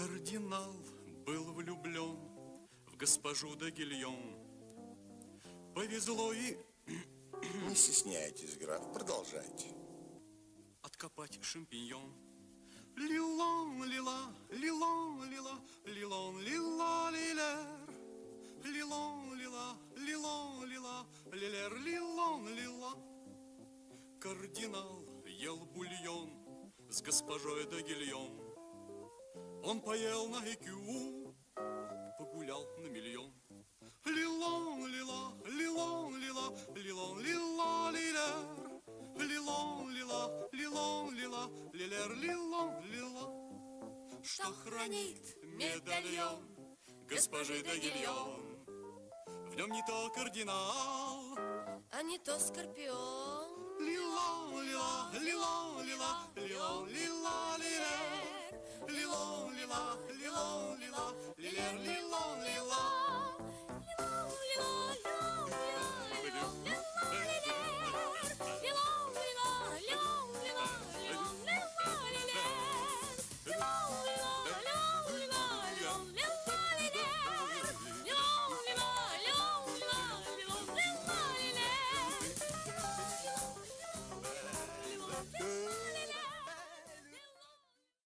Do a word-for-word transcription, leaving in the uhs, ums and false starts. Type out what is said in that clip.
Кардинал был влюблен в госпожу де Гильон. Повезло и... Не стесняйтесь, граф, продолжайте. Откопать шампиньон. Лилон, лила, лилон, лила, лилон, лила, лилер. Лилон, лила, лилон, лила, лилер, лилон, лила. Кардинал ел бульон с госпожой де Гильон. Он поел на икю, погулял на миллион. Лилон, лила, лилон, лила, лилон, лила, лилер. Лилон, лила, лилон, лила, лилер, лилон, лила. Что хранит медальон госпожи де Гильон? В нем не то кардинал, а не то скорпион. Лилон, лила, лилон, лила, лилон, лила.